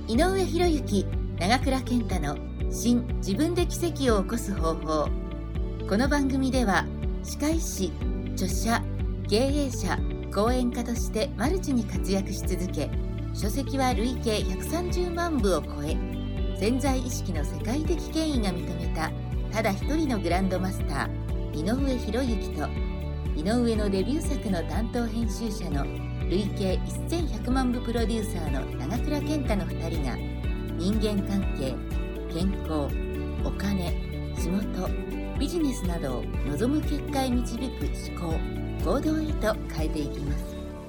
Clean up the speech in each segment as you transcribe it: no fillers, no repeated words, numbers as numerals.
井上博之、長倉健太の新自分で奇跡を起こす方法。この番組では歯科医師、著者、経営者、講演家としてマルチに活躍し続け、書籍は累計130万部を超え、潜在意識の世界的権威が認めたただ一人のグランドマスター井上博之と、井上のデビュー作の担当編集者の累計1100万部プロデューサーの長倉健太の2人が、人間関係、健康、お金、仕事、ビジネスなどを望む結果へ導く思考、行動へと変えていきます。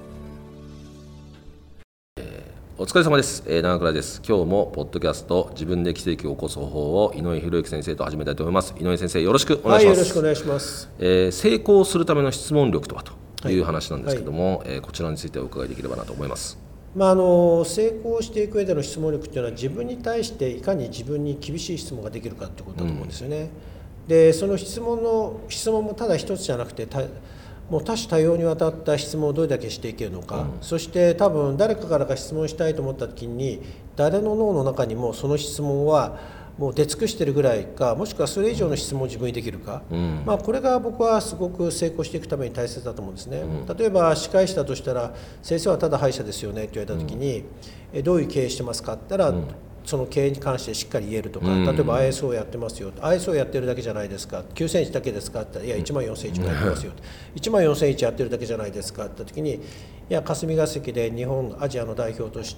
お疲れ様です。長倉です。今日もポッドキャスト自分で奇跡を起こす方法を井上博之先生と始めたいと思います。井上先生、よろしくお願いします。 よろしくお願いします。 成功するための質問力とはという話なんですけども、こちらについてお伺いできればなと思います。 成功していく上での質問力というのは、自分に対していかに自分に厳しい質問ができるかということだと思うんですよね。でその質問もただ一つじゃなくて、もう多種多様にわたった質問をどれだけしていけるのか、そして多分誰かから質問したいと思った時に、誰の脳の中にもその質問はもう出尽くしているぐらいか、もしくはそれ以上の質問を自分にできるか、これが僕はすごく成功していくために大切だと思うんですね。例えば歯科医師だとしたら、先生はただ歯医者ですよねって言われた時に、どういう経営してますかって言ったら、その経営に関してしっかり言えるとか、例えば ISO をやってますよ、ISO をやってるだけじゃないですか、9001だけですかって言ったら、いや14001もやってますよ、14001やってるだけじゃないですかって言った時に、いや霞が関で日本アジアの代表として、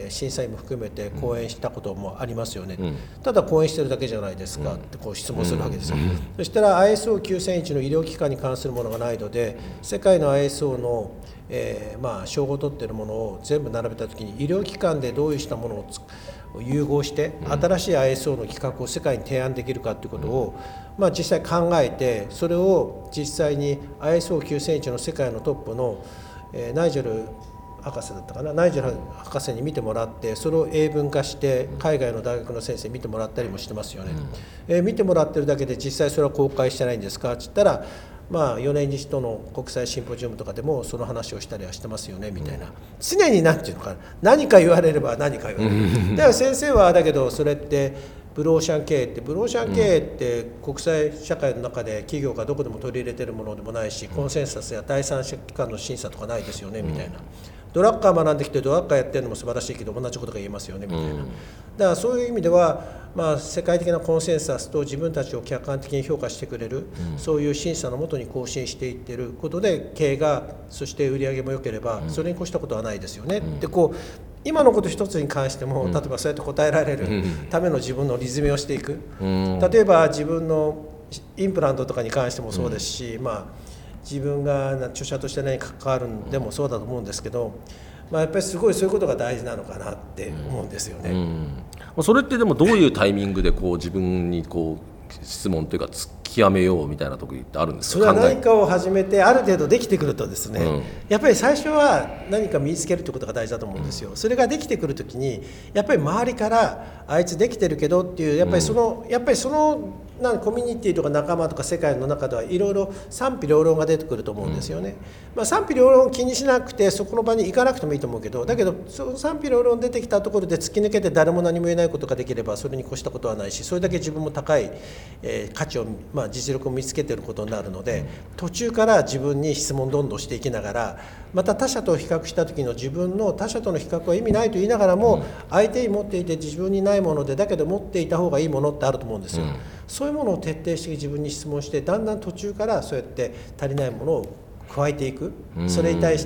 審査員も含めて講演したこともありますよね、ただ講演してるだけじゃないですかってこう質問するわけですよ。そしたら ISO9001 の医療機関に関するものがないので、世界の ISO の称号を取っているものを全部並べたときに、医療機関でどういうしたものを融合して新しい ISO の企画を世界に提案できるかということを、実際考えて、それを実際に ISO9001 の世界のトップのナイジェル博士だったかな、ナイジェル博士に見てもらって、それを英文化して海外の大学の先生に見てもらったりもしてますよね。見てもらってるだけで実際それは公開してないんですかって言ったら、4年に一度の国際シンポジウムとかでもその話をしたりはしてますよねみたいな、常に何ていうのかな、何か言われれば何か言われる。だから先生はだけど、それってブルーオーシャン経営って国際社会の中で企業がどこでも取り入れてるものでもないし、コンセンサスや第三者機関の審査とかないですよねみたいな。ドラッカー学んできてドラッカーやってるのも素晴らしいけど、同じことが言えますよねみたいな。だからそういう意味では、世界的なコンセンサスと自分たちを客観的に評価してくれる、そういう審査のもとに更新していっていることで、経営がそして売り上げも良ければそれに越したことはないですよね。で今のこと一つに関しても、例えばそうやって答えられるための自分のリズムをしていく、例えば自分のインプラントとかに関してもそうですし、自分が著者として何か関わるんでもそうだと思うんですけど、やっぱりすごいそういうことが大事なのかなって思うんですよね。 それってでもどういうタイミングで自分に質問というか突き極めようみたいなところってあるんですか？ それは何かを始めてある程度できてくるとですね、やっぱり最初は何か身につけるということが大事だと思うんですよ。それができてくるときに、やっぱり周りからあいつできてるけどっていう、やっぱりそのコミュニティとか仲間とか世界の中ではいろいろ賛否両論が出てくると思うんですよね。賛否両論を気にしなくてそこの場に行かなくてもいいと思うけど、だけどその賛否両論出てきたところで突き抜けて誰も何も言えないことができれば、それに越したことはないし、それだけ自分も高い、価値を、実力を見つけていることになるので、途中から自分に質問どんどんしていきながら、また他者と比較した時の自分の他者との比較は意味ないと言いながらも、相手に持っていて自分にないもので、だけど持っていた方がいいものってあると思うんですよ。そういうものを徹底して自分に質問して、だんだん途中からそうやって足りないものを加えていく、それに対して、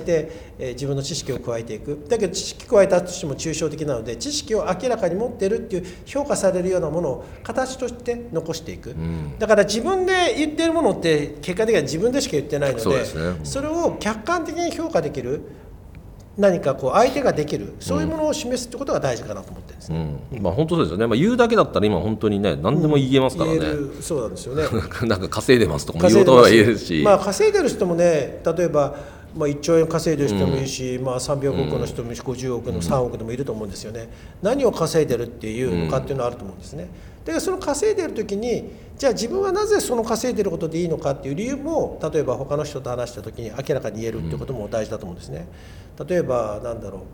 自分の知識を加えていく。だけど知識加えたとしても抽象的なので、知識を明らかに持っているっていう評価されるようなものを形として残していく、だから自分で言っているものって結果的には自分でしか言ってないので、それを客観的に評価できる何か相手ができる、そういうものを示すってことが大事かなと思ってるんですね。 本当そうですよね。言うだけだったら今本当にね、何でも言えますからね。 そうなんですよね。 なんか稼いでますとかも言うことは言えるし、 稼いでる人もね、例えば1兆円稼いでる人もいるし、300億の人もいるし、50億の3億でもいると思うんですよね。何を稼いでるっていうのかっていうのはあると思うんですね。だからその稼いでる時に、じゃあ自分はなぜその稼いでることでいいのかっていう理由も、例えば他の人と話した時に明らかに言えるっていうことも大事だと思うんですね。例えば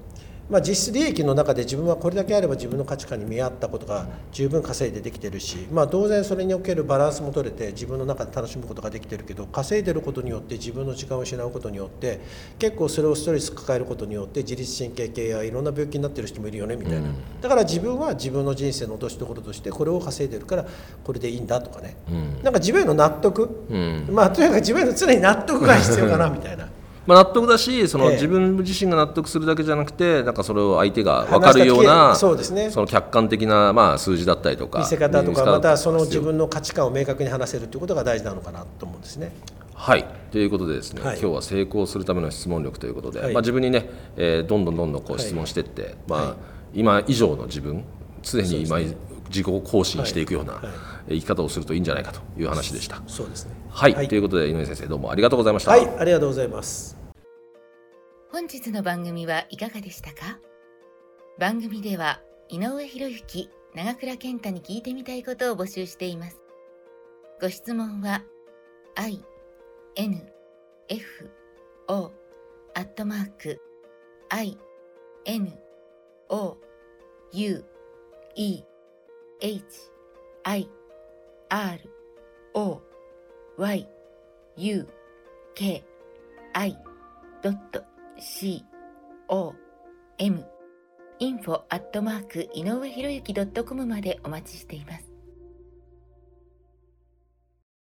実質利益の中で自分はこれだけあれば自分の価値観に見合ったことが十分稼いでできてるし、当然それにおけるバランスも取れて自分の中で楽しむことができてるけど、稼いでることによって自分の時間を失うことによって結構それをストレス抱えることによって自律神経系やいろんな病気になってる人もいるよねみたいな、だから自分は自分の人生の落としどころとしてこれを稼いでるからこれでいいんだとかね、なんか自分への納得、とにかく自分への常に納得が必要かなみたいな納得だし、自分自身が納得するだけじゃなくて、なんかそれを相手が分かるような、 そうですね、 その客観的な、数字だったりとか見せ方とか、またその自分の価値観を明確に話せるということが大事なのかなと思うんですね。 はい、ということでですね、 はい、 今日は成功するための質問力ということで、 はい、 自分にね、どんどんこう質問していって、今以上の自分、常に今自己更新していくような生き方をするといいんじゃないかという話でした。 そうですね。 はい、ということで井上先生、どうもありがとうございました。 はい、ありがとうございます。 本日の番組はいかがでしたか？番組では井上博之、長倉健太に聞いてみたいことを募集しています。ご質問は info@inoue-hiruyuki.com までお待ちしています。